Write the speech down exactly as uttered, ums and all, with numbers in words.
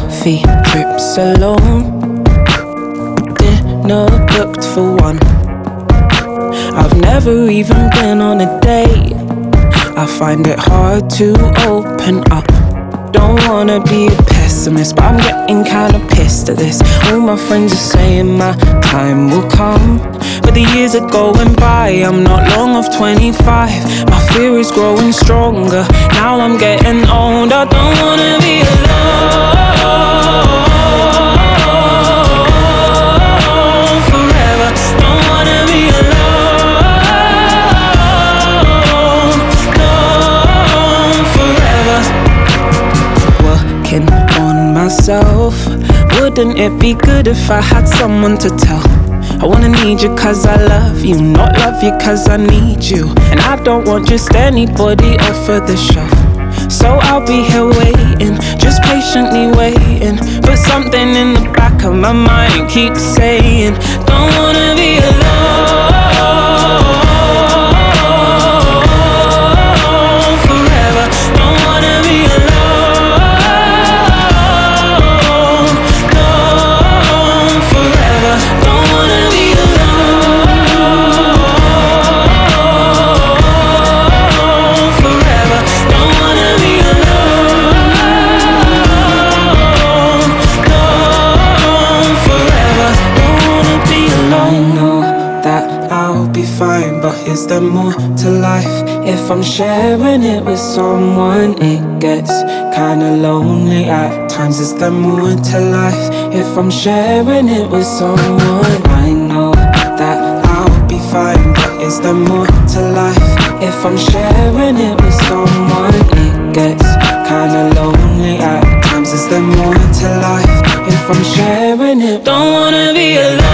coffee, trips alone, dinner booked for one. I've never even been on a date. I find it hard to open up. Don't wanna be a pessimist, but I'm getting kinda pissed at this. All my friends are saying my time will come, but the years are going by. I'm not long off twenty-five. My fear is growing stronger. Now I'm getting old. I don't wanna be alone forever. Don't wanna be alone, alone forever. Working on myself. Wouldn't it be good if I had someone to tell? I wanna need you cause I love you, not love you cause I need you. And I don't want just anybody off of the shelf. So I'll be here waiting, just patiently waiting. But something in the back of my mind keeps saying, don't wanna be alone forever. Don't wanna be alone, alone forever. Don't wanna be alone forever. Don't wanna be alone, alone forever. Don't wanna be alone. I know that I'll be fine, but is there more to life? If I'm sharing it with someone, it gets kinda lonely at times. Is there more to life? If I'm sharing it with someone, I know that I'll be fine, but is there more to life? If I'm sharing it with someone, it gets kinda lonely at times. Is there more to life? If I'm sharing it, don't wanna be alone.